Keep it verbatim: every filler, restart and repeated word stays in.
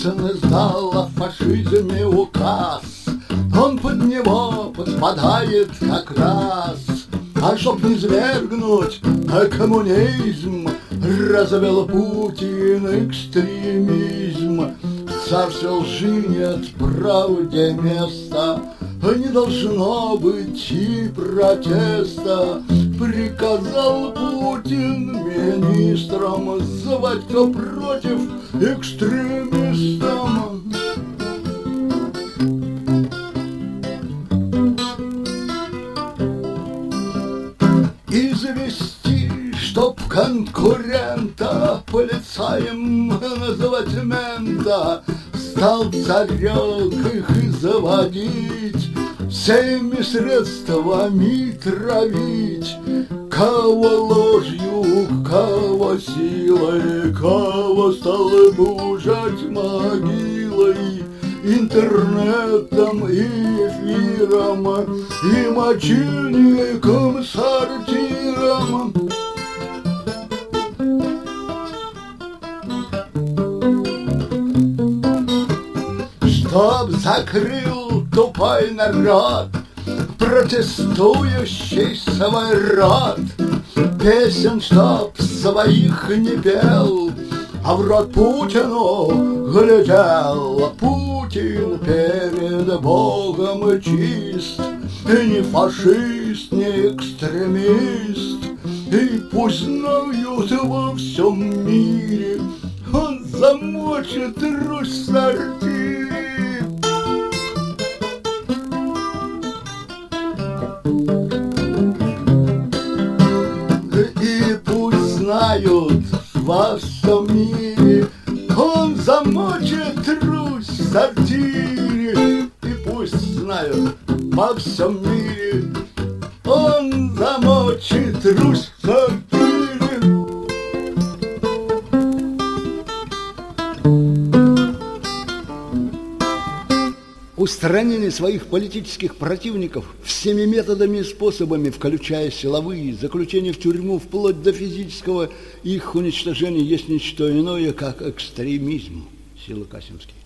Ельцин издал о фашизме указ. Он под него подпадает как раз. А чтоб не свергнуть а коммунизм, развел Путин экстремизм. В царстве лжи нет правде места, не должно быть и протеста. Приказал Путин министрам звать, кто против, экстремистам. Извести, чтоб конкурента полицаем называть мента, стал царек их заводить, всеми средствами травить. Кого ложью, кого силой, кого стал бужать могилой, интернетом и эфиром, и мочильником, сортиром. Чтоб закрыл тупой народ, протестующий свой род, песен чтоб своих не пел, а в рот Путину глядел. Путин перед Богом чист, и не фашист, не экстремист. И пусть знают во всем мире, он замочит Русь в сортире. И пусть знают во всем мире, он замочит Русь в сортире. И пусть знают во всем мире, он замочит Русь в сортире. Устранение своих политических противников всеми методами и способами, включая силовые, заключение в тюрьму, вплоть до физического их уничтожения, есть ничто иное, как экстремизм. Сила Касимский.